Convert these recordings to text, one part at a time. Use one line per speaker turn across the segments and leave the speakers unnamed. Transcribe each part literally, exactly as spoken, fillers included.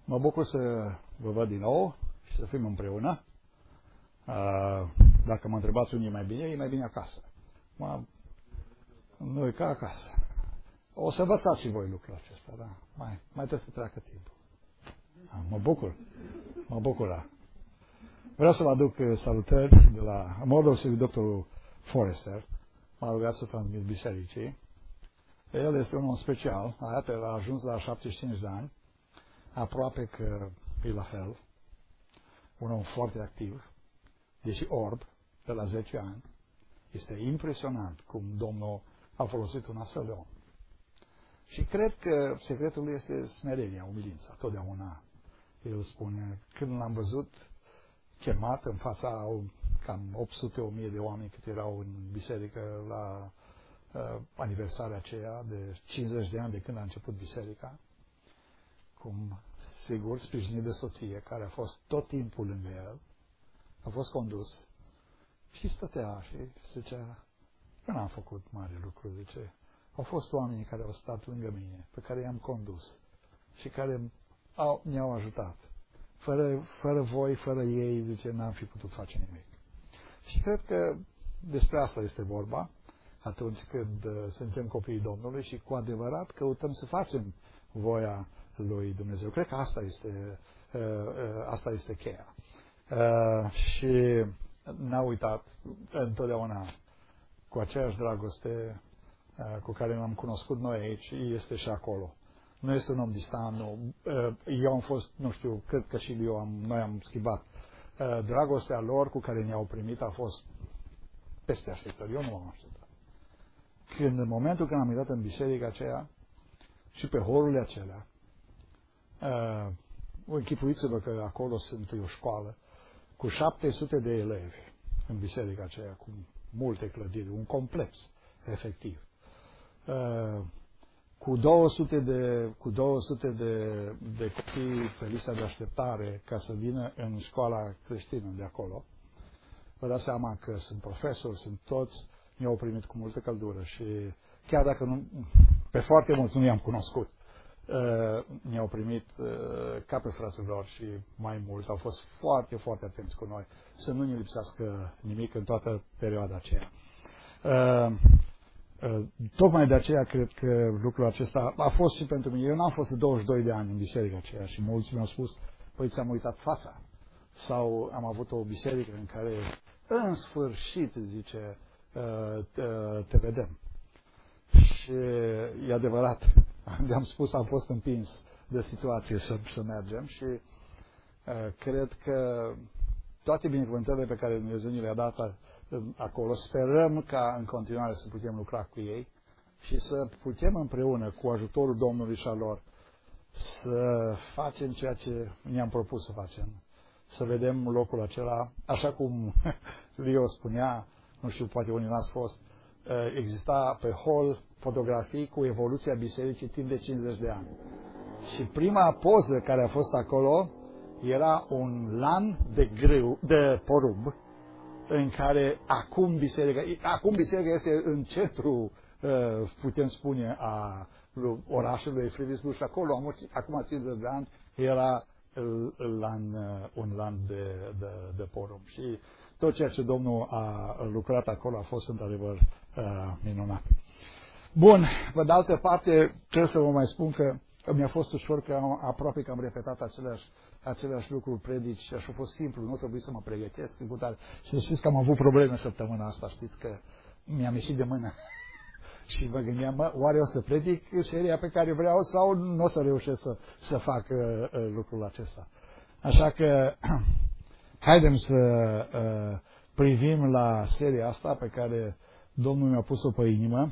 Mă bucur să vă văd din nou și să fim împreună. Dacă mă întrebați unde e mai bine, e mai bine acasă. Mă, nu e ca acasă. O să învățați și voi lucrul acesta, da? Mai, mai trebuie să treacă timpul. Mă bucur. Mă bucur, da. Vreau să vă aduc salutări de la modul și doctorul Forrester. M-a rugat să transmit bisericii. El este un om special. Iată, el a ajuns la șaptezeci și cinci de ani. Aproape că e la fel. Un om foarte activ. Deși orb, de la zece ani. Este impresionant cum Domnul a folosit un astfel de om. Și cred că secretul lui este smerenia, umilința. Totdeauna el spune, când l-am văzut chemat în fața cam opt sute o mie de oameni cât erau în biserică la uh, aniversarea aceea de cincizeci de ani de când a început biserica, cum sigur sprijinit de soție care a fost tot timpul lângă el, a fost condus și stătea și zicea, eu n-am făcut mare lucru, zice, au fost oamenii care au stat lângă mine, pe care i-am condus și care au, mi-au ajutat. Fără, fără voi, fără ei, zice, n-am fi putut face nimic. Și cred că despre asta este vorba atunci când uh, suntem copiii Domnului și cu adevărat căutăm să facem voia lui Dumnezeu. Cred că asta este, uh, uh, asta este cheia. Uh, și n-a uitat întotdeauna cu aceeași dragoste uh, cu care l-am cunoscut noi aici, este și acolo. Nu este un om distant, nu. Eu am fost, nu știu, cred că și eu am, noi am schimbat. Dragostea lor cu care ne-au primit a fost peste așteptări. Eu nu m-am așteptat. Când, în momentul când am intrat în biserica aceea și pe holurile acelea, uh, închipuiți-vă că acolo sunt o școală cu șapte sute de elevi în biserica aceea, cu multe clădiri, un complex, efectiv. Uh, Cu două sute de, cu două sute de, de copii pe lista de așteptare ca să vină în școala creștină de acolo. Vă dați seama că sunt profesori, sunt toți, ne-au primit cu multă căldură și chiar dacă nu, pe foarte mulți nu i-am cunoscut, ne-au primit ca pe frații lor și mai mulți. Au fost foarte, foarte atenți cu noi să nu ne lipsească nimic în toată perioada aceea. Tocmai de aceea cred că lucrul acesta a fost și pentru mine. Eu n-am fost de douăzeci și doi de ani în biserica aceea și mulți mi-au spus, păi ți-am uitat fața. Sau am avut o biserică în care în sfârșit, zice, te vedem. Și e adevărat, de-am spus, am fost împins de situație să, să mergem și cred că toate binecuvântările pe care Dumnezeu ni le-a dat acolo, sperăm ca în continuare să putem lucra cu ei și să putem împreună cu ajutorul Domnului și al lor să facem ceea ce ne-am propus să facem. Să vedem locul acela, așa cum Leo spunea, nu știu, poate unii n-ați fost, exista pe hol fotografii cu evoluția bisericii timp de cincizeci de ani. Și prima poză care a fost acolo era un lan de grâu, de porumb, în care acum biserica, acum biserica este în centru, putem spune, a orașului Frivisburg și acolo, acum cincizeci de ani, era lan, un lan de, de, de porumb. Și tot ceea ce Domnul a lucrat acolo a fost într-adevăr minunat. Bun, pe de altă parte, trebuie să vă mai spun că mi-a fost ușor că am, aproape că am repetat aceleași aceleași lucruri predici și așa a fost simplu, nu trebuie să mă pregătesc. Și știți că am avut probleme săptămâna asta, știți că mi-am ieșit de mână și mă gândeam, mă, oare o să predic seria pe care vreau sau nu o să reușesc să, să fac uh, uh, lucrul acesta. Așa că haidem să uh, privim la seria asta pe care Domnul mi-a pus-o pe inimă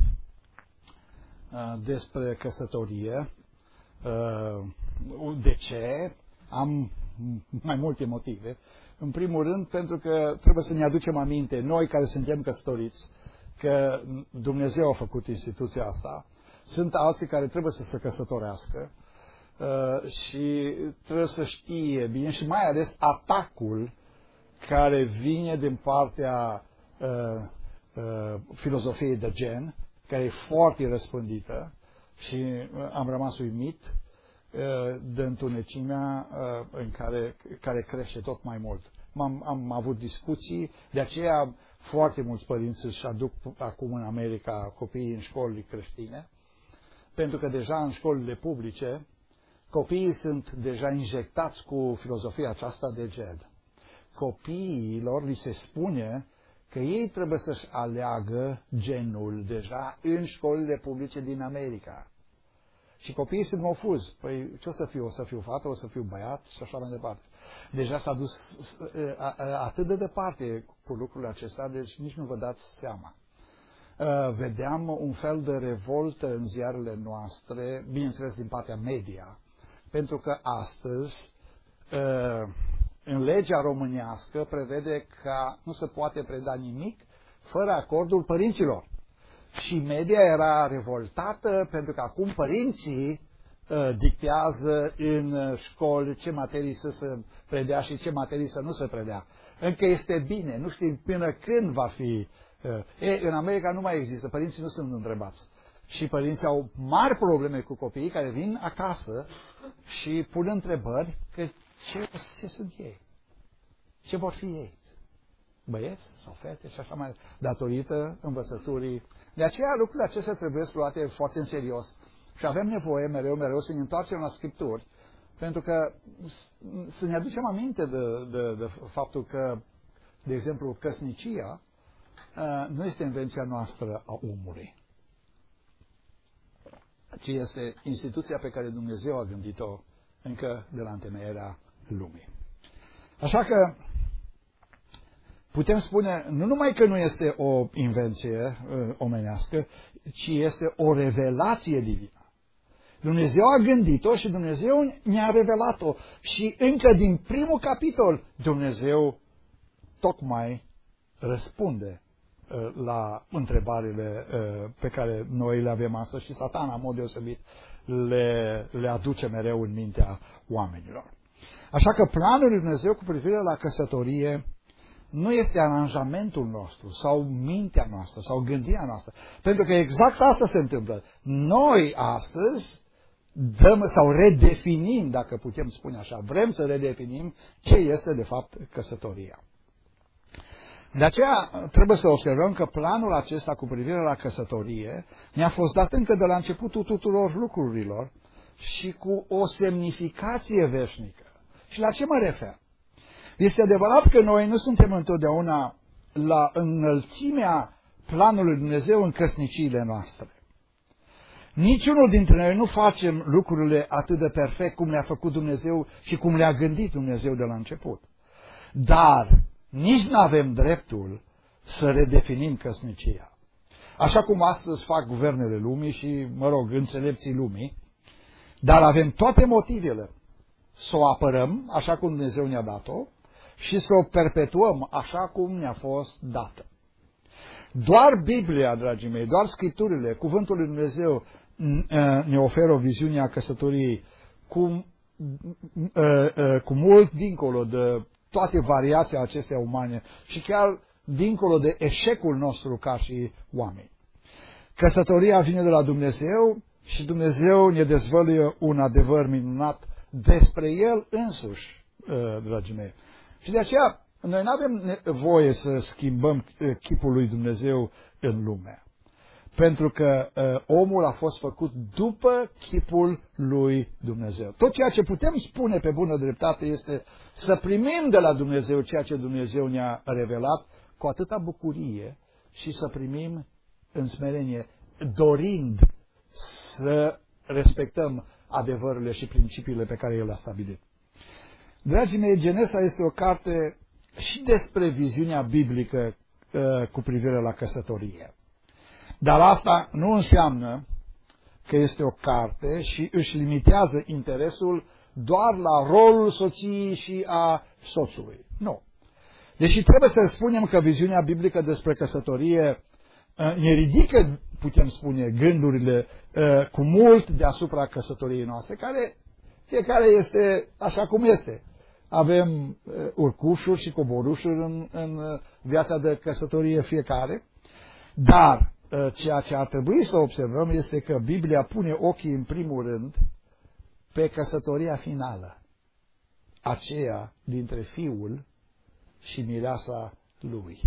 uh, despre căsătorie. Uh, de ce? Am mai multe motive. În primul rând, pentru că trebuie să ne aducem aminte, noi care suntem căsătoriți, că Dumnezeu a făcut instituția asta. Sunt alții care trebuie să se căsătorească uh, și trebuie să știe bine și mai ales atacul care vine din partea uh, uh, filozofiei de gen, care e foarte răspândită și uh, am rămas uimit de întunecimea în care, care crește tot mai mult. Am, am avut discuții, de aceea foarte mulți părinți își aduc acum în America copiii în școli creștine, pentru că deja în școlile publice copiii sunt deja injectați cu filozofia aceasta de Jed. Copiilor li se spune că ei trebuie să-și aleagă genul deja în școlile publice din America. Și copiii sunt confuzi. Păi ce o să fiu? O să fiu fată? O să fiu băiat? Și așa mai departe. Deja s-a dus atât de departe cu lucrurile acestea, deci nici nu vă dați seama. Vedeam un fel de revoltă în ziarele noastre, bineînțeles din partea media, pentru că astăzi în legea românească prevede că nu se poate preda nimic fără acordul părinților. Și media era revoltată pentru că acum părinții uh, dictează în școli ce materii să se predea și ce materii să nu se predea. Încă este bine, nu știm până când va fi. Uh, e, în America nu mai există, părinții nu sunt întrebați. Și părinții au mari probleme cu copiii care vin acasă și pun întrebări că ce, ce sunt ei, ce vor fi ei. Băieți sau fete și așa mai, datorită învățăturii. De aceea lucrurile acestea trebuie luate foarte în serios și avem nevoie mereu, mereu să ne întoarcem la Scripturi, pentru că să ne aducem aminte de, de, de faptul că, de exemplu, căsnicia nu este invenția noastră a omului, ci este instituția pe care Dumnezeu a gândit-o încă de la întemeierea lumii. Așa că putem spune nu numai că nu este o invenție uh, omenească, ci este o revelație divină. Dumnezeu a gândit-o și Dumnezeu ne-a revelat-o. Și încă din primul capitol Dumnezeu tocmai răspunde uh, la întrebările uh, pe care noi le avem astăzi și Satana, în mod deosebit, le, le aduce mereu în mintea oamenilor. Așa că planul lui Dumnezeu cu privire la căsătorie nu este aranjamentul nostru sau mintea noastră sau gândirea noastră. Pentru că exact asta se întâmplă. Noi astăzi dăm sau redefinim, dacă putem spune așa, vrem să redefinim ce este de fapt căsătoria. De aceea trebuie să observăm că planul acesta cu privire la căsătorie ne-a fost dat încă de la începutul tuturor lucrurilor și cu o semnificație veșnică. Și la ce mă refer? Este adevărat că noi nu suntem întotdeauna la înălțimea planului lui Dumnezeu în căsniciile noastre. Niciunul dintre noi nu facem lucrurile atât de perfect cum le-a făcut Dumnezeu și cum le-a gândit Dumnezeu de la început. Dar nici nu avem dreptul să redefinim căsnicia. Așa cum astăzi fac guvernele lumii și, mă rog, înțelepții lumii, dar avem toate motivele să o apărăm așa cum Dumnezeu ne-a dat-o și să o perpetuăm așa cum ne-a fost dată. Doar Biblia, dragii mei, doar Scripturile, Cuvântul lui Dumnezeu ne oferă o viziune a căsătoriei cu, cu mult dincolo de toate variațiile acestea umane și chiar dincolo de eșecul nostru ca și oameni. Căsătoria vine de la Dumnezeu și Dumnezeu ne dezvăluie un adevăr minunat despre El însuși, dragii mei. Și de aceea noi nu avem voie să schimbăm chipul lui Dumnezeu în lume. Pentru că uh, omul a fost făcut după chipul lui Dumnezeu. Tot ceea ce putem spune pe bună dreptate este să primim de la Dumnezeu ceea ce Dumnezeu ne-a revelat cu atâta bucurie și să primim în smerenie, dorind să respectăm adevărurile și principiile pe care El le-a stabilit. Dragii mei, Genesa este o carte și despre viziunea biblică uh, cu privire la căsătorie. Dar asta nu înseamnă că este o carte și își limitează interesul doar la rolul soției și a soțului. Nu. Deși trebuie să spunem că viziunea biblică despre căsătorie ne ridică, putem spune, gândurile cu mult deasupra căsătoriei noastre, care fiecare este așa cum este. Avem urcușuri și coborușuri în, în viața de căsătorie fiecare, dar ceea ce ar trebui să observăm este că Biblia pune ochii în primul rând pe căsătoria finală, aceea dintre fiul și mireasa lui.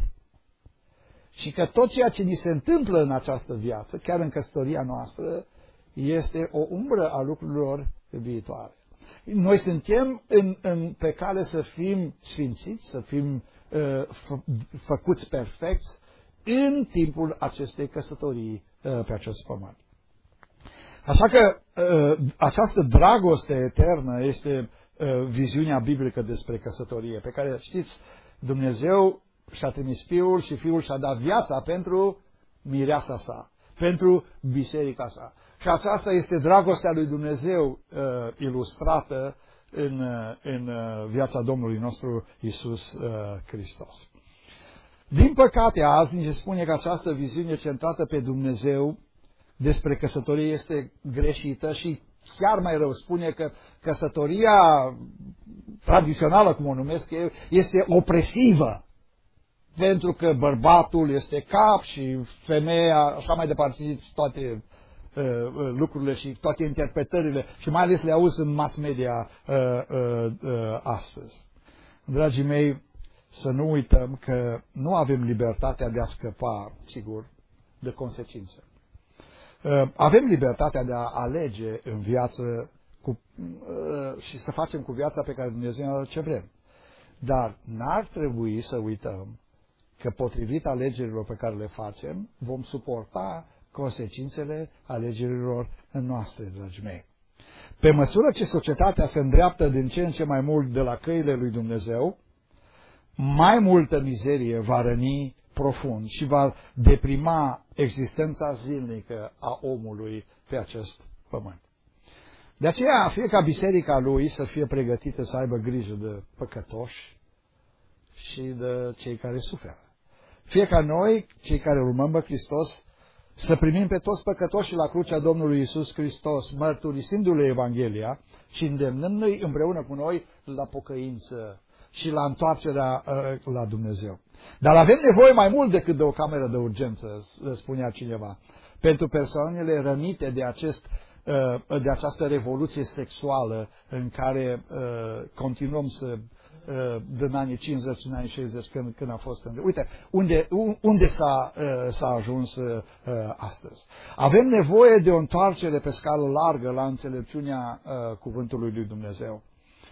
Și că tot ceea ce ni se întâmplă în această viață, chiar în căsătoria noastră, este o umbră a lucrurilor viitoare. Noi suntem în, în, pe cale să fim sfințiți, să fim uh, fă, făcuți perfecți în timpul acestei căsătorii uh, pe acest pământ. Așa că uh, această dragoste eternă este uh, viziunea biblică despre căsătorie, pe care, știți, Dumnezeu și-a trimis Fiul și Fiul și-a dat viața pentru mireasa sa, pentru biserica sa. Și aceasta este dragostea lui Dumnezeu uh, ilustrată în, uh, în uh, viața Domnului nostru Iisus uh, Hristos. Din păcate, azi ni se spune că această viziune centrată pe Dumnezeu despre căsătorie este greșită și chiar mai rău spune că căsătoria tradițională, cum o numesc eu, este opresivă. Pentru că bărbatul este cap și femeia, așa mai departe, toate uh, lucrurile și toate interpretările și mai ales le auzi în mass media uh, uh, uh, astăzi. Dragii mei, să nu uităm că nu avem libertatea de a scăpa, sigur, de consecințe. Uh, avem libertatea de a alege în viață cu, uh, și să facem cu viața pe care Dumnezeu ne-a dat ce vrem. Dar n-ar trebui să uităm că potrivit alegerilor pe care le facem, vom suporta consecințele alegerilor noastre, dragii mei. Pe măsură ce societatea se îndreaptă din ce în ce mai mult de la căile lui Dumnezeu, mai multă mizerie va răni profund și va deprima existența zilnică a omului pe acest pământ. De aceea, fie ca biserica lui să fie pregătită să aibă grijă de păcătoși și de cei care suferă. Fie ca noi, cei care urmăm pe Hristos, să primim pe toți păcătoșii la crucea Domnului Iisus Hristos, mărturisindu-le Evanghelia și îndemnându-i împreună cu noi la pocăință și la întoarcerea uh, la Dumnezeu. Dar avem nevoie mai mult decât de o cameră de urgență, spunea cineva, pentru persoanele rănite de, acest, uh, de această revoluție sexuală în care uh, continuăm să din anii cincizeci, în anii șaizeci, când, când a fost. Uite, unde, unde s-a, s-a ajuns astăzi. Avem nevoie de o întoarcere pe scală largă la înțelepciunea cuvântului lui Dumnezeu.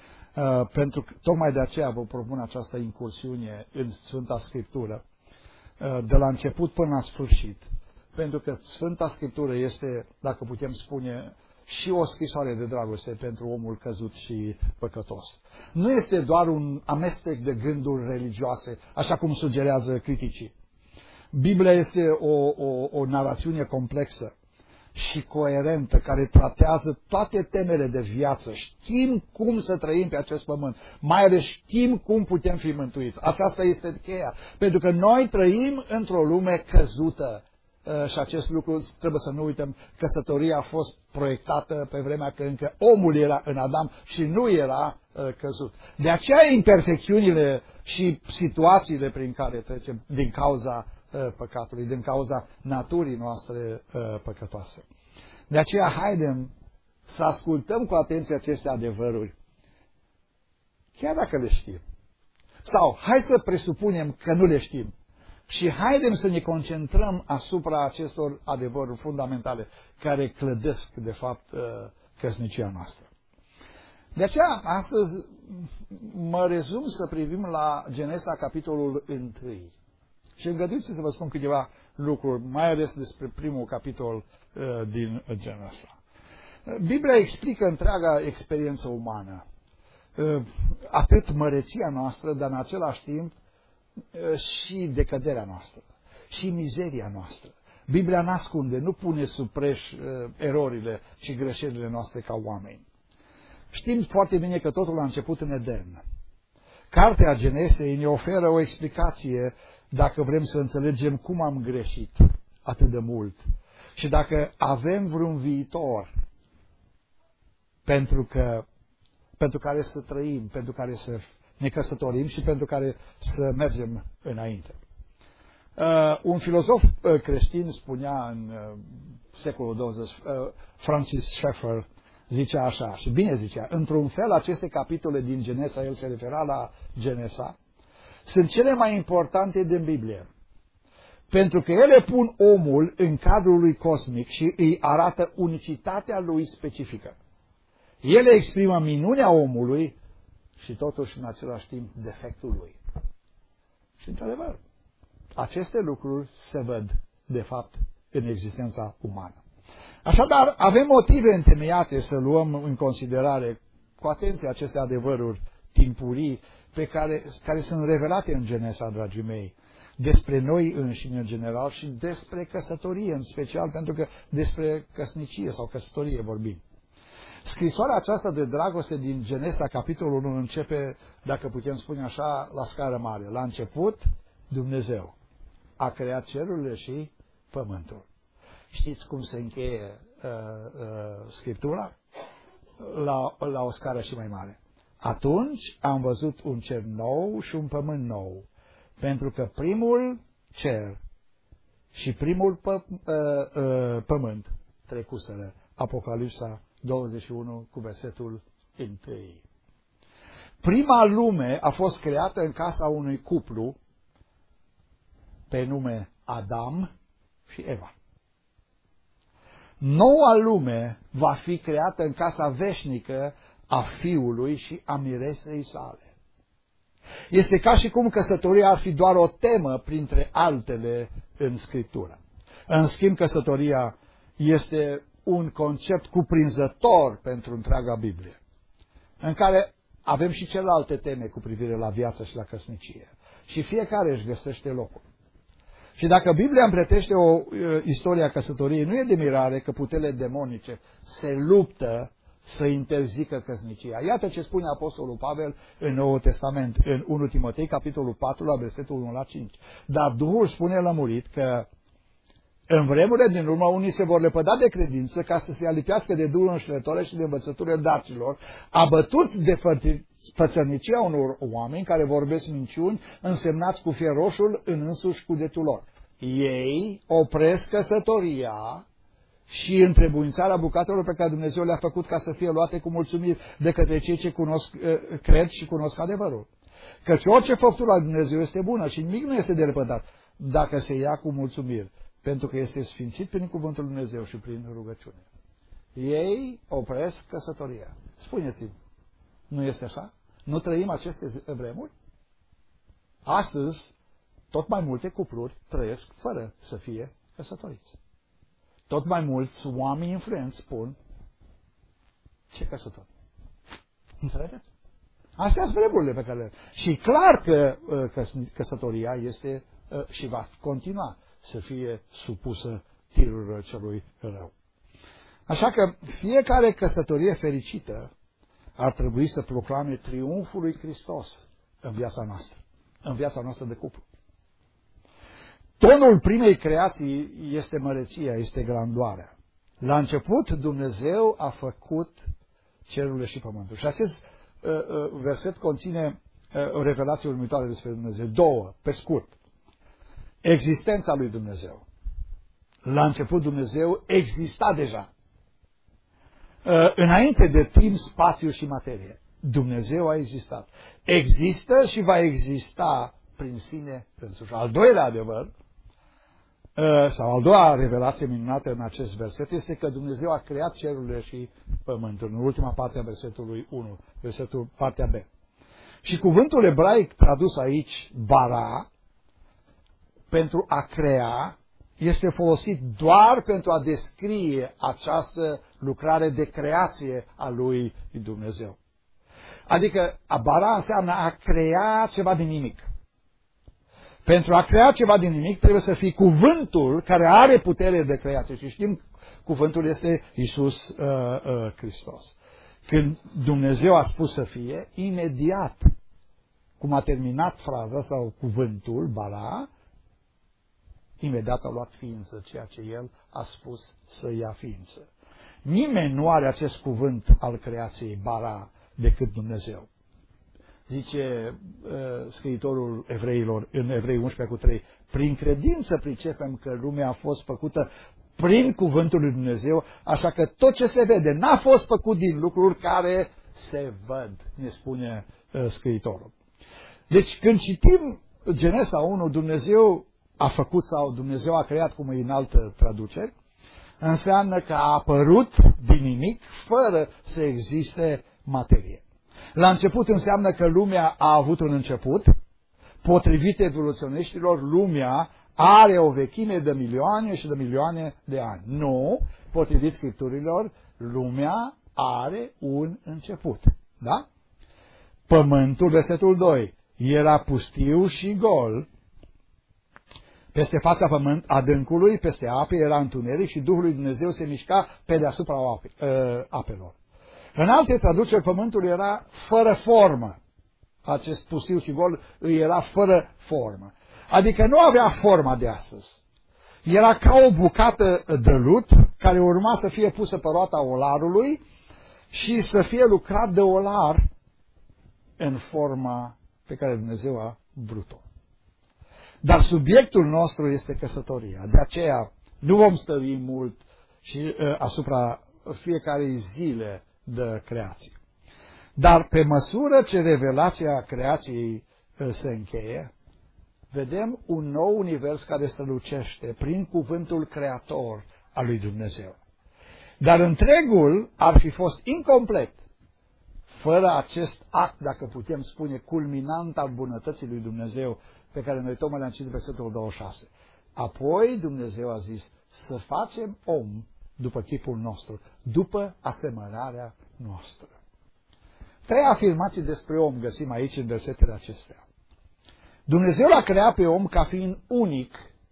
Pentru că tocmai de aceea vă propun această incursiune în Sfânta Scriptură, de la început până la sfârșit. Pentru că Sfânta Scriptură este, dacă putem spune, și o scrisoare de dragoste pentru omul căzut și păcătos. Nu este doar un amestec de gânduri religioase, așa cum sugerează criticii. Biblia este o, o, o narațiune complexă și coerentă, care tratează toate temele de viață. Știm cum să trăim pe acest pământ, mai ales știm cum putem fi mântuiți. Aceasta este cheia, pentru că noi trăim într-o lume căzută. Și acest lucru trebuie să nu uităm, căsătoria a fost proiectată pe vremea când încă omul era în Adam și nu era uh, căzut. De aceea imperfecțiunile și situațiile prin care trecem din cauza uh, păcatului, din cauza naturii noastre uh, păcătoase. De aceea haidem să ascultăm cu atenție aceste adevăruri, chiar dacă le știm. Sau hai să presupunem că nu le știm. Și haidem să ne concentrăm asupra acestor adevăruri fundamentale care clădesc, de fapt, căsnicia noastră. De aceea, astăzi mă rezum să privim la Genesa, capitolul unu. Și îngăduiți să vă spun câteva lucruri, mai ales despre primul capitol din Genesa. Biblia explică întreaga experiență umană, atât măreția noastră, dar în același timp și decăderea noastră, și mizeria noastră. Biblia n-ascunde, nu pune sub preș uh, erorile și greșelile noastre ca oameni. Știm foarte bine că totul a început în Eden. Cartea Genesei ne oferă o explicație dacă vrem să înțelegem cum am greșit atât de mult și dacă avem vreun viitor pentru, că, pentru care să trăim, pentru care să ne căsătorim și pentru care să mergem înainte. Uh, un filozof uh, creștin spunea în uh, secolul douăzeci, uh, Francis Schaeffer, zicea așa, și bine zicea, într-un fel aceste capitole din Genesa, el se refera la Genesa, sunt cele mai importante din Biblie. Pentru că ele pun omul în cadrul lui cosmic și îi arată unicitatea lui specifică. Ele exprimă minunea omului și totuși în același timp defectul lui. Și într-adevăr, aceste lucruri se văd de fapt în existența umană. Așadar, avem motive întemeiate să luăm în considerare cu atenție aceste adevăruri timpurii pe care, care sunt revelate în Genesa, dragii mei, despre noi înșine în general și despre căsătorie în special, pentru că despre căsnicie sau căsătorie vorbim. Scrisoarea aceasta de dragoste din Genesa, capitolul unu, începe, dacă putem spune așa, la scară mare. La început, Dumnezeu a creat cerurile și pământul. Știți cum se încheie uh, uh, Scriptura? La, la o scară și mai mare. Atunci am văzut un cer nou și un pământ nou, pentru că primul cer și primul pă, uh, uh, pământ trecuseră. Apocalipsa douăzeci și unu cu versetul unu. Prima lume a fost creată în casa unui cuplu pe nume Adam și Eva. Noua lume va fi creată în casa veșnică a Fiului și a miresei sale. Este ca și cum căsătoria ar fi doar o temă printre altele în Scriptură. În schimb, căsătoria este un concept cuprinzător pentru întreaga Biblie, în care avem și celelalte teme cu privire la viață și la căsnicie. Și fiecare își găsește locul. Și dacă Biblia împletește o uh, istorie a căsătoriei, nu e de mirare că puterile demonice se luptă să interzică căsnicia. Iată ce spune Apostolul Pavel în Noul Testament, în unu Timotei, capitolul patru, la versetul unu la cinci. Dar Duhul spune lămurit că în vremurile din urmă unii se vor lepăda de credință ca să se alipească de duhuri înșelătoare și de învățăturile dacilor, abătuți de fățărnicia unor oameni care vorbesc minciuni, însemnați cu fier roșul în însuși cugetul lor. Ei opresc căsătoria și întrebuințarea bucatelor pe care Dumnezeu le-a făcut ca să fie luate cu mulțumiri de către cei ce cunosc, cred și cunosc adevărul. Căci orice făptură a Dumnezeu este bună și nimic nu este de lepădat dacă se ia cu mulțumiri, pentru că este sfințit prin cuvântul Lui Dumnezeu și prin rugăciune. Ei opresc căsătoria. Spuneți-mi, nu este așa? Nu trăim aceste vremuri? Astăzi, tot mai multe cupluri trăiesc fără să fie căsătoriți. Tot mai mulți oameni influenți spun, ce căsători? Înțelegeți? Astea sunt vremurile pe care le... Și clar că uh, căsătoria este uh, și va continua să fie supusă tirurilor celui rău. Așa că fiecare căsătorie fericită ar trebui să proclame triumful lui Hristos în viața noastră, în viața noastră de cuplu. Tonul primei creații este măreția, este grandoarea. La început Dumnezeu a făcut cerurile și pământul. Și acest uh, uh, verset conține uh, o revelație următoare despre Dumnezeu. Două, pe scurt. Existența lui Dumnezeu. La început Dumnezeu exista deja. Uh, înainte de timp, spațiu și materie. Dumnezeu a existat. Există și va exista prin sine însuși. Al doilea adevăr, sau al doua revelație minunată în acest verset, este că Dumnezeu a creat cerurile și pământul, în ultima parte a versetului unu, versetul partea B. Și cuvântul ebraic tradus aici, bara, pentru a crea, este folosit doar pentru a descrie această lucrare de creație a lui Dumnezeu. Adică a bara înseamnă a crea ceva din nimic. Pentru a crea ceva din nimic trebuie să fie cuvântul care are putere de creație. Și știm, cuvântul este Iisus uh, uh, Hristos. Când Dumnezeu a spus să fie, imediat, cum a terminat fraza sau cuvântul, bara, imediat a luat ființă, ceea ce El a spus să ia ființă. Nimeni nu are acest cuvânt al creației, bara, decât Dumnezeu. Zice uh, scriitorul evreilor în Evrei unsprezece cu trei, prin credință pricepem că lumea a fost făcută prin cuvântul lui Dumnezeu, așa că tot ce se vede n-a fost făcut din lucruri care se văd, ne spune uh, scriitorul. Deci când citim Genesa unu, Dumnezeu a făcut sau Dumnezeu a creat, cum e în altă traducere, înseamnă că a apărut din nimic fără să existe materie. La început înseamnă că lumea a avut un început. Potrivit evoluționiștilor, lumea are o vechime de milioane și de milioane de ani. Nu, potrivit Scripturilor, lumea are un început. Da? Pământul, versetul doi, era pustiu și gol. Peste fața pământ adâncului, peste ape, era întuneric și Duhul lui Dumnezeu se mișca pe deasupra ape, uh, apelor. În alte traduceri, pământul era fără formă. Acest pustiu și gol îi era fără formă. Adică nu avea forma de astăzi. Era ca o bucată de lut care urma să fie pusă pe roata olarului și să fie lucrat de olar în forma pe care Dumnezeu a vrut-o. Dar subiectul nostru este căsătoria. De aceea nu vom stări mult și uh, asupra fiecarei zile de creație. Dar pe măsură ce revelația creației uh, se încheie, vedem un nou univers care strălucește prin cuvântul creator al lui Dumnezeu. Dar întregul ar fi fost incomplet fără acest act, dacă putem spune, culminant al bunătății lui Dumnezeu, pe care noi tocmai le-am citit versetul douăzeci și șase. Apoi Dumnezeu a zis să facem om după chipul nostru, după asemănarea noastră. Trei afirmații despre om găsim aici în versetele acestea. Dumnezeu l-a creat pe om ca fiind unic,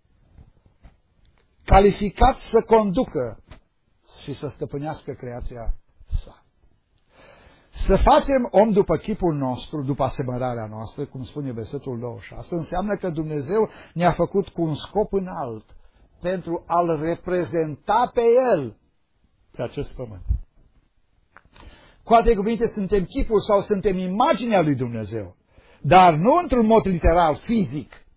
calificat să conducă și să stăpânească creația sa. Să facem om după chipul nostru, după asemănarea noastră, cum spune versetul douăzeci și șase, înseamnă că Dumnezeu ne-a făcut cu un scop înalt pentru a-L reprezenta pe El pe acest pământ. Cu alte cuvinte, suntem chipul sau suntem imaginea lui Dumnezeu, dar nu într-un mod literal, fizic,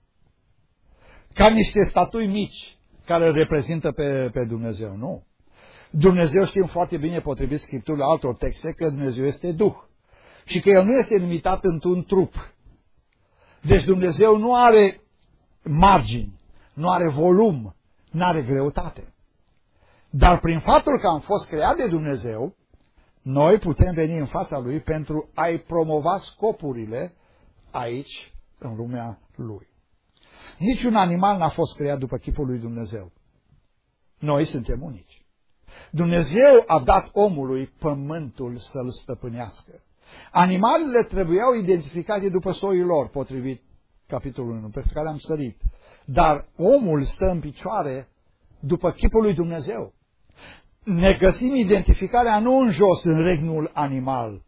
ca niște statui mici care îl reprezintă pe, pe Dumnezeu, nu. Dumnezeu, știm foarte bine, potrivit Scripturii altor texte, că Dumnezeu este Duh și că El nu este limitat într-un trup. Deci Dumnezeu nu are margini, nu are volum, nu are greutate. Dar prin faptul că am fost creat de Dumnezeu, noi putem veni în fața Lui pentru a-i promova scopurile aici, în lumea Lui. Niciun animal n-a fost creat după chipul lui Dumnezeu. Noi suntem unici. Dumnezeu a dat omului pământul să-l stăpânească. Animalele trebuiau identificate după soiul lor, potrivit capitolul unu, pe care am sărit. Dar omul stă în picioare după chipul lui Dumnezeu. Ne găsim identificarea nu în jos, în regnul animal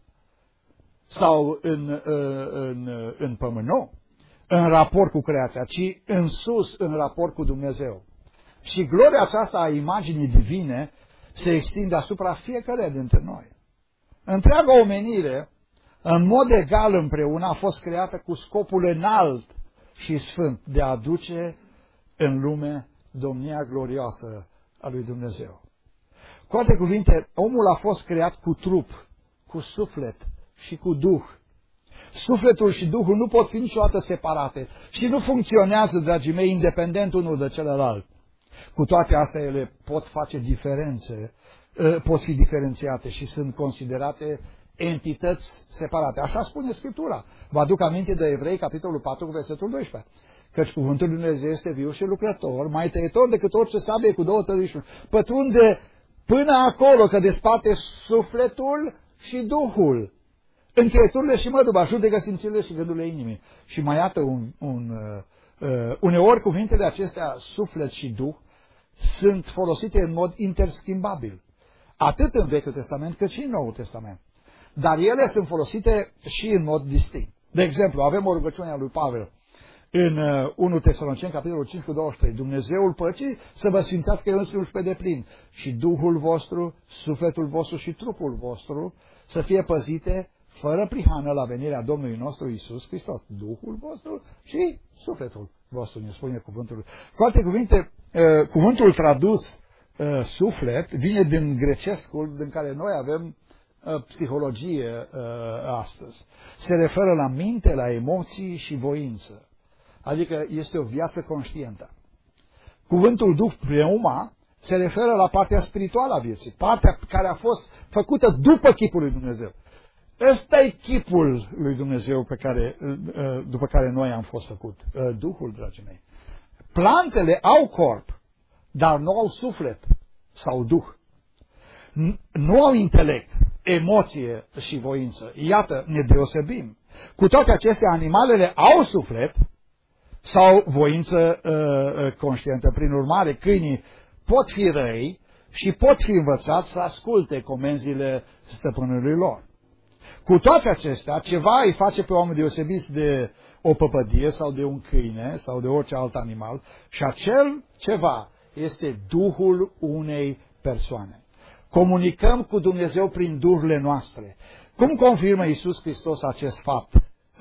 sau în, în, în pământ, nu, în raport cu creația, ci în sus, în raport cu Dumnezeu. Și gloria aceasta a imaginii divine se extinde asupra fiecăruia dintre noi. Întreaga omenire, în mod egal împreună, a fost creată cu scopul înalt și sfânt de a aduce în lume domnia glorioasă a lui Dumnezeu. Cu alte cuvinte, omul a fost creat cu trup, cu suflet și cu duh. Sufletul și duhul nu pot fi niciodată separate și nu funcționează, dragii mei, independent unul de celălalt. Cu toate astea, ele pot face diferențe, pot fi diferențiate și sunt considerate entități separate. Așa spune Scriptura. Vă aduc aminte de Evrei, capitolul patru, versetul doisprezece. Căci cuvântul lui Dumnezeu este viu și lucrător, mai tăietor decât orice sabie cu două tărișuri. Pătrunde până acolo că desparte sufletul și duhul, încheieturile și măduba, judecă simțirile și gândurile inimii. Și mai iată un, un, uh, uneori cuvintele acestea, suflet și duh, sunt folosite în mod interschimbabil, atât în Vechiul Testament cât și în Noul Testament. Dar ele sunt folosite și în mod distinct. De exemplu, avem o rugăciune a lui Pavel în unu Tesaloniceni, capitolul cinci cu douăzeci și trei. Dumnezeul păcii să vă sfințească însuși pe deplin și Duhul vostru, sufletul vostru și trupul vostru să fie păzite fără prihană la venirea Domnului nostru Iisus Hristos. Duhul vostru și sufletul vostru, ne spune cuvântul. Cu alte cuvinte, cuvântul tradus uh, suflet vine din grecescul din care noi avem uh, psihologie uh, astăzi. Se referă la minte, la emoții și voință. Adică este o viață conștientă. Cuvântul Duh, pneuma, se referă la partea spirituală a vieții, partea care a fost făcută după chipul lui Dumnezeu. Ăsta e chipul lui Dumnezeu pe care, după care noi am fost făcut, Duhul, dragii mei. Plantele au corp, dar nu au suflet sau Duh. Nu au intelect, emoție și voință. Iată, ne deosebim. Cu toate acestea, animalele au suflet sau voință uh, conștientă. Prin urmare, câinii pot fi răi și pot fi învățați să asculte comenzile stăpânului lor. Cu toate acestea, ceva îi face pe oameni deosebiți de o păpădie sau de un câine sau de orice alt animal și acel ceva este Duhul unei persoane. Comunicăm cu Dumnezeu prin duhurile noastre. Cum confirmă Iisus Hristos acest fapt?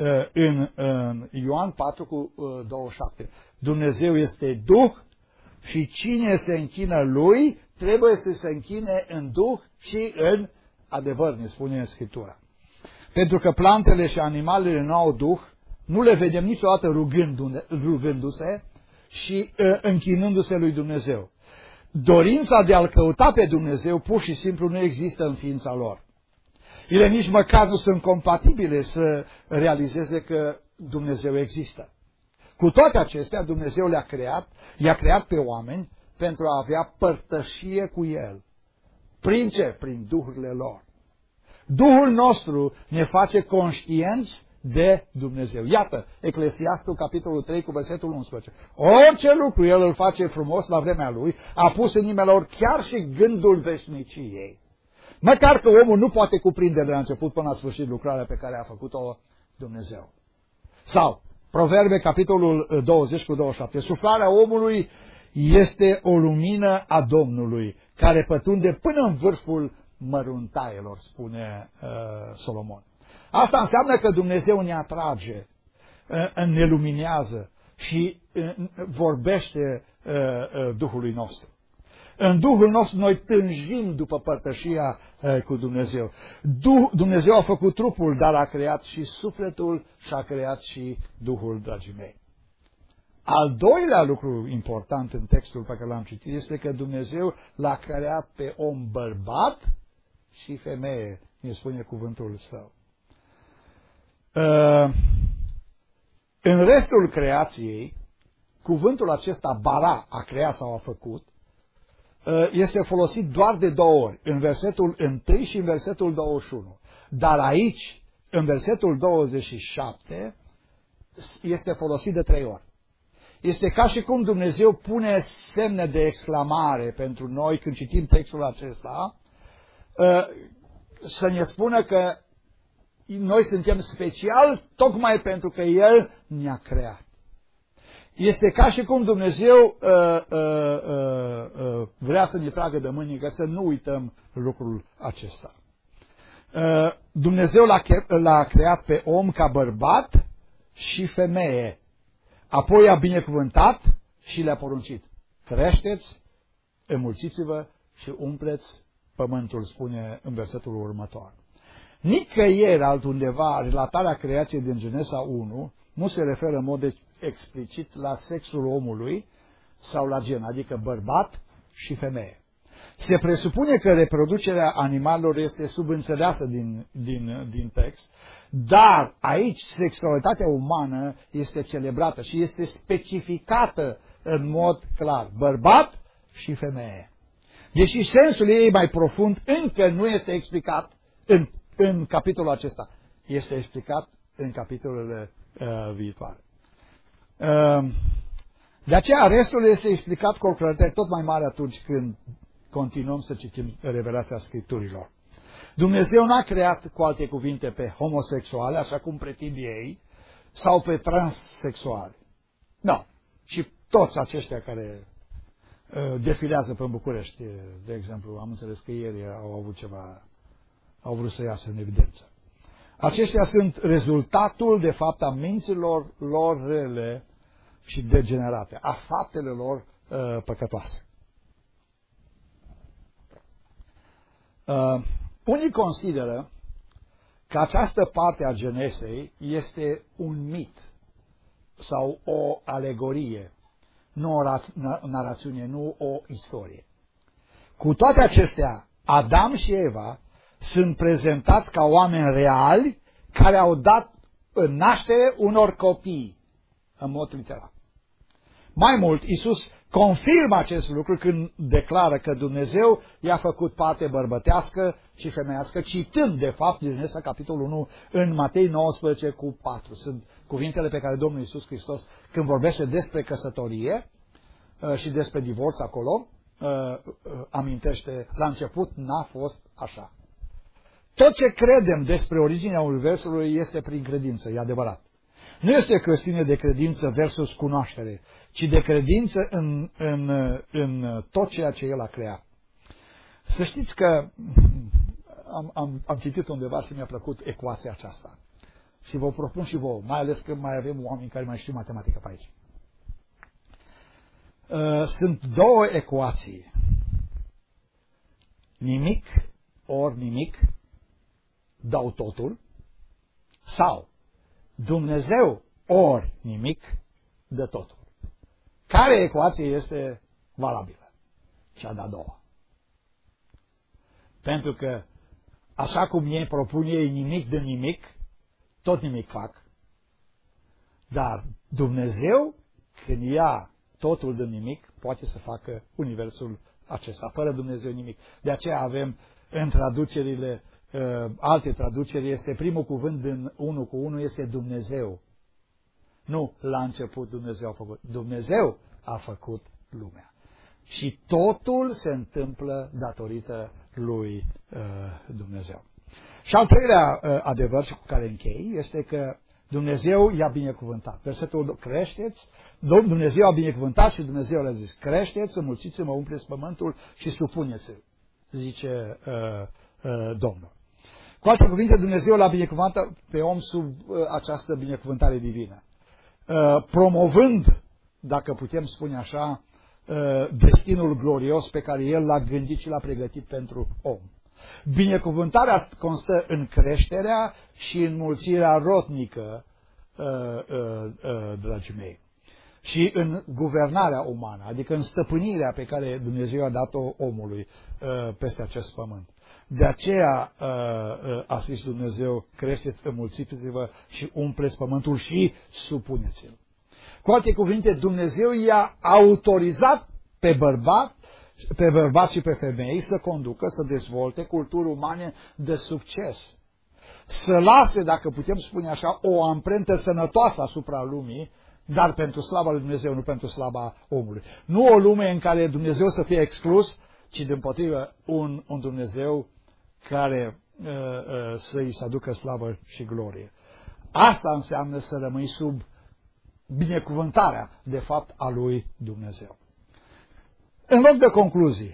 În, în Ioan patru cu douăzeci și șapte. Dumnezeu este Duh și cine se închină Lui trebuie să se închine în Duh și în adevăr, ne spune în Scriptura. Pentru că plantele și animalele nu au Duh, nu le vedem niciodată rugându-se și închinându-se lui Dumnezeu. Dorința de a-L căuta pe Dumnezeu pur și simplu nu există în ființa lor. Ele nici măcar nu sunt compatibile să realizeze că Dumnezeu există. Cu toate acestea, Dumnezeu le-a creat, i-a creat pe oameni pentru a avea părtășie cu El. Prin ce? Prin duhurile lor. Duhul nostru ne face conștienți de Dumnezeu. Iată, Eclesiastul, capitolul trei, cu versetul unsprezece. Orice lucru El îl face frumos la vremea Lui, a pus în inimile lor chiar și gândul veșniciei. Măcar că omul nu poate cuprinde de la început până la sfârșit lucrarea pe care a făcut-o Dumnezeu. Sau, Proverbe, capitolul douăzeci cu douăzeci și șapte. Suflarea omului este o lumină a Domnului, care pătrunde până în vârful măruntaielor, spune uh, Solomon. Asta înseamnă că Dumnezeu ne atrage, uh, ne luminează și uh, vorbește uh, uh, Duhului nostru. În Duhul nostru noi tânjim după părtășia uh, cu Dumnezeu. Du- Dumnezeu a făcut trupul, dar a creat și sufletul și a creat și Duhul, dragii mei. Al doilea lucru important în textul pe care l-am citit este că Dumnezeu l-a creat pe om bărbat și femeie, ne spune cuvântul Său. Uh, în restul creației, cuvântul acesta, bara, a creat sau a făcut, este folosit doar de două ori, în versetul unu și în versetul douăzeci și unu. Dar aici, în versetul douăzeci și șapte, este folosit de trei ori. Este ca și cum Dumnezeu pune semne de exclamare pentru noi când citim textul acesta, să ne spună că noi suntem special tocmai pentru că El ne-a creat. Este ca și cum Dumnezeu uh, uh, uh, vrea să ne tragă de mâini, că să nu uităm lucrul acesta. Uh, Dumnezeu l-a, l-a creat pe om ca bărbat și femeie. Apoi a binecuvântat și le-a poruncit. Creșteți, înmulțiți-vă și umpleți pământul, spune în versetul următor. Nicăieri altundeva relatarea creației din Genesa unu nu se referă în mod explicit la sexul omului sau la gen, adică bărbat și femeie. Se presupune că reproducerea animalelor este subînțeleasă din, din, din text, dar aici sexualitatea umană este celebrată și este specificată în mod clar, bărbat și femeie. Deși sensul ei mai profund încă nu este explicat în, în capitolul acesta, este explicat în capitolele uh, viitoare. Uh, de aceea restul este explicat cu o claritate tot mai mare atunci când continuăm să citim revelația Scripturilor. Dumnezeu n-a creat, cu alte cuvinte, pe homosexuale, așa cum pretind ei, sau pe transsexuali. Nu. Și toți aceștia care uh, defilează pe București, de exemplu, am înțeles că ieri au avut ceva, au vrut să iasă în evidență. Aceștia sunt rezultatul, de fapt, a minților lor rele și degenerate, a faptele lor uh, păcătoase. Uh, unii consideră că această parte a Genesei este un mit sau o alegorie, nu o narațiune, nu o istorie. Cu toate acestea, Adam și Eva sunt prezentați ca oameni reali care au dat în naștere unor copii, în mod literal. Mai mult, Iisus confirmă acest lucru când declară că Dumnezeu i-a făcut parte bărbătească și femeiască, citând, de fapt, din Genesa, capitolul unu, în Matei nouăsprezece cu patru. Sunt cuvintele pe care Domnul Iisus Hristos, când vorbește despre căsătorie și despre divorț acolo, amintește, la început n-a fost așa. Tot ce credem despre originea universului este prin credință, e adevărat. Nu este o chestiune de credință versus cunoaștere, ci de credință în, în, în tot ceea ce El a creat. Să știți că am, am, am citit undeva și mi-a plăcut ecuația aceasta. Și vă propun și vouă, mai ales că mai avem oameni care mai știu matematică pe aici. Sunt două ecuații. Nimic ori nimic dau totul, sau Dumnezeu ori nimic dă totul. Care ecuație este valabilă? Cea de-a doua. Pentru că așa cum ei propun ei nimic de nimic, tot nimic fac. Dar Dumnezeu, când ia totul de nimic, poate să facă universul acesta. Fără Dumnezeu nimic. De aceea avem în traducerile, uh, alte traduceri, este primul cuvânt din unu cu unu, este Dumnezeu. Nu, la început Dumnezeu a făcut. Dumnezeu a făcut lumea. Și totul se întâmplă datorită lui uh, Dumnezeu. Și al treilea uh, adevăr și cu care închei este că Dumnezeu i-a binecuvântat. Versetul, creșteți, Dumnezeu a binecuvântat și Dumnezeu le-a zis, creșteți, înmulțiți-mă, umpleți pământul și supuneți-l, zice uh, uh, Domnul. Cu alte cuvinte, Dumnezeu l-a binecuvântat pe om sub uh, această binecuvântare divină. Uh, promovând, dacă putem spune așa, uh, destinul glorios pe care El l-a gândit și l-a pregătit pentru om. Binecuvântarea constă în creșterea și în mulțirea rotnică, uh, uh, uh, dragii mei, și în guvernarea umană, adică în stăpânirea pe care Dumnezeu a dat-o omului uh, peste acest pământ. De aceea uh, uh, a zis Dumnezeu, creșteți, înmulțiți-vă și umpleți pământul și supuneți-l. Cu alte cuvinte, Dumnezeu i-a autorizat pe bărbat, pe bărbați și pe femei să conducă, să dezvolte culturi umane de succes. Să lase, dacă putem spune așa, o amprentă sănătoasă asupra lumii, dar pentru slava lui Dumnezeu, nu pentru slava omului. Nu o lume în care Dumnezeu să fie exclus, ci dimpotrivă un, un Dumnezeu care uh, uh, să-i se aducă slavă și glorie. Asta înseamnă să rămâi sub binecuvântarea, de fapt, a lui Dumnezeu. În loc de concluzii,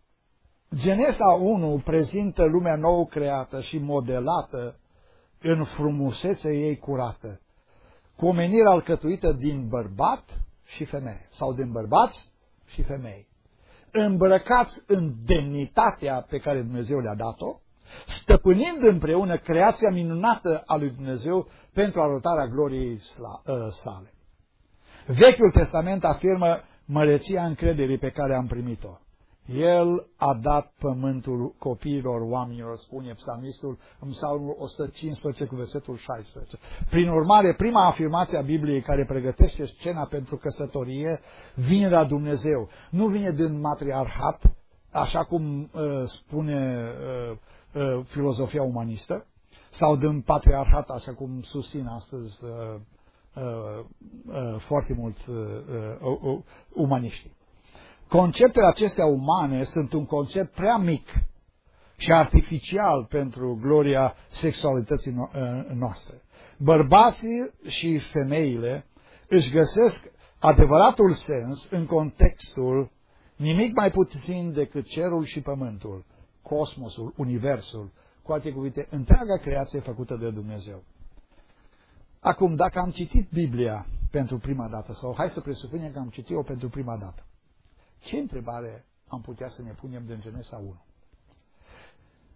Genesa unu prezintă lumea nou creată și modelată în frumusețea ei curată, cu o menire alcătuită din bărbat și femeie, sau din bărbați și femei, îmbrăcați în demnitatea pe care Dumnezeu le-a dat-o, stăpânind împreună creația minunată a lui Dumnezeu pentru arătarea gloriei sale. Vechiul Testament afirmă măreția încrederii pe care am primit-o. El a dat pământul copiilor oamenilor, spune psalmistul în Psalmul o sută cincisprezece cu versetul șaisprezece. Prin urmare, prima afirmație a Bibliei care pregătește scena pentru căsătorie vine la Dumnezeu. Nu vine din matriarhat, așa cum uh, spune uh, uh, filozofia umanistă, sau din patriarhat, așa cum susțin astăzi uh, uh, uh, foarte mulți uh, uh, uh, umaniști. Conceptele acestea umane sunt un concept prea mic și artificial pentru gloria sexualității noastre. Bărbații și femeile își găsesc adevăratul sens în contextul nimic mai puțin decât cerul și pământul, cosmosul, universul, cu alte cuvinte, întreaga creație făcută de Dumnezeu. Acum, dacă am citit Biblia pentru prima dată, sau hai să presupunem că am citit-o pentru prima dată, ce întrebare am putea să ne punem din Genesa unu?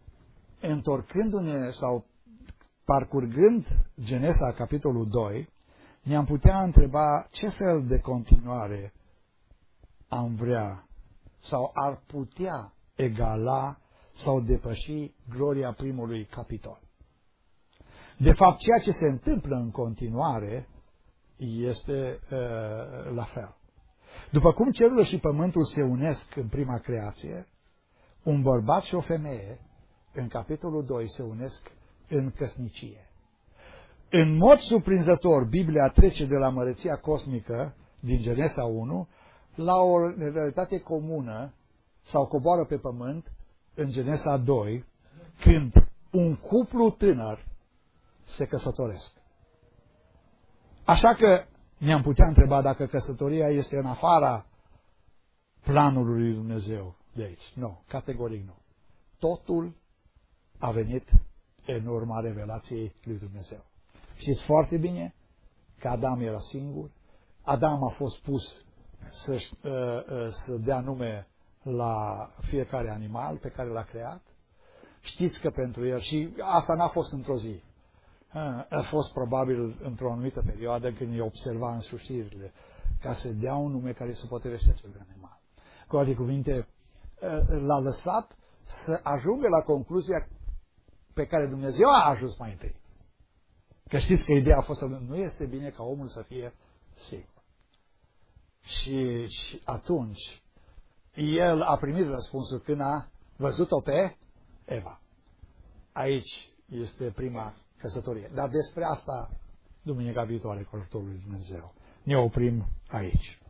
întorcându-ne sau parcurgând Genesa, capitolul doi, ne-am putea întreba ce fel de continuare am vrea sau ar putea egala sau depăși gloria primului capitol. De fapt, ceea ce se întâmplă în continuare este uh, la fel. După cum cerurile și pământul se unesc în prima creație, un bărbat și o femeie, în capitolul doi, se unesc în căsnicie. În mod surprinzător, Biblia trece de la măreția cosmică din Genesa unu la o realitate comună sau coboară pe pământ în Genesa doi, când un cuplu tânăr se căsătoresc. Așa că ne-am putea întreba dacă căsătoria este în afara planului lui Dumnezeu de aici. Nu, categoric nu. Totul a venit în urma revelației lui Dumnezeu. Știți foarte bine că Adam era singur. Adam a fost pus să, să dea nume la fiecare animal pe care l-a creat. Știți că pentru el, și asta n-a fost într-o zi, a fost probabil într-o anumită perioadă când îi observa însușirile, ca să dea un nume care se potrivește acelui animal. Cu alte cuvinte, l-a lăsat să ajungă la concluzia pe care Dumnezeu a ajuns mai întâi. Că știți că ideea a fost să nu este bine ca omul să fie singur. Și, și atunci el a primit răspunsul când a văzut-o pe Eva. Aici este prima căsătorie. Dar despre asta duminica viitoare cu ajutorul lui Dumnezeu. Ne oprim aici.